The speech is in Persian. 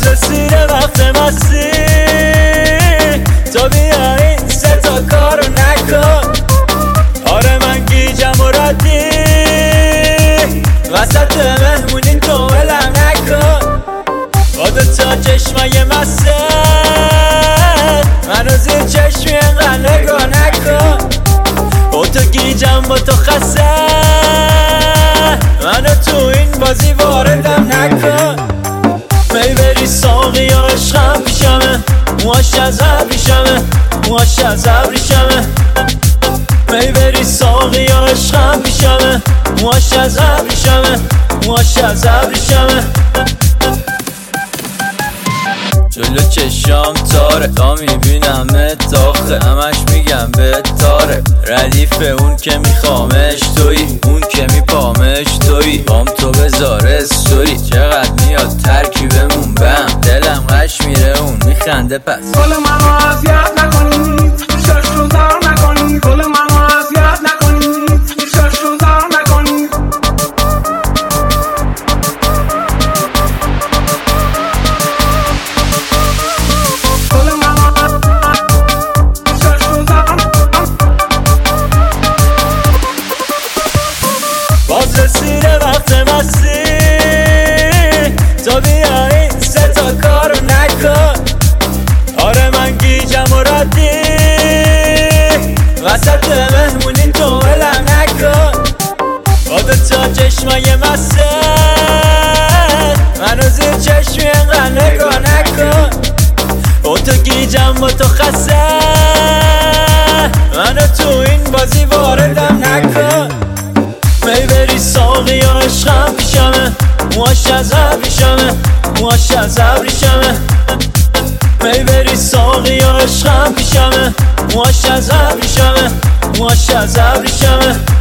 باز رسیده وقت مستی، تو بیا این سه تا کارو نکن. آره من گیجم و ردی، وسط مهمونی تو ولم نکن. با دوتا چشمای مسته منو زیر چشمی انقدر نگاه نکن. با تو گیجم با تو خسته، منو تو این بازی واردم نکن. می بری ساقی یا عشقم پیشمه، موهاش از ابریشمه، موهاش از ابریشمه. می بری ساقی یا عشقم پیشمه، موهاش از ابریشمه، موهاش از ابریشمه. جلو چشام تاره تا میبینم تاخه، همش میگم به تاره. ردیف اون که میخوامش توی، اون که میپامش توی. بام تو بذار استوری، چقدر میاد ترکیبمون بهم. دلم قش میره اون میخنده پس. گل منو اذیت نکنید، شش رو زار نکنید. گل منو اذیت نکنید، شش رو زار نکنید. باز رسیده وقت مستی، تو بیا این سه تا کارو نکن. آره من گیجم و ردی، وسط مهمونی تو ولم نکن. با دوتا چشمای مسته منو زیر چشمی انقدر نگاه نکن. با تو گیجم با تو خسته، منو تو این بازی واردم نکن. می بری ساقی یا عشقم پیشمه، موهاش از ابریشمه، موهاش از ابریشمه. می بری ساقی یا عشقم پیشمه، موهاش از ابریشمه، موهاش از ابریشمه.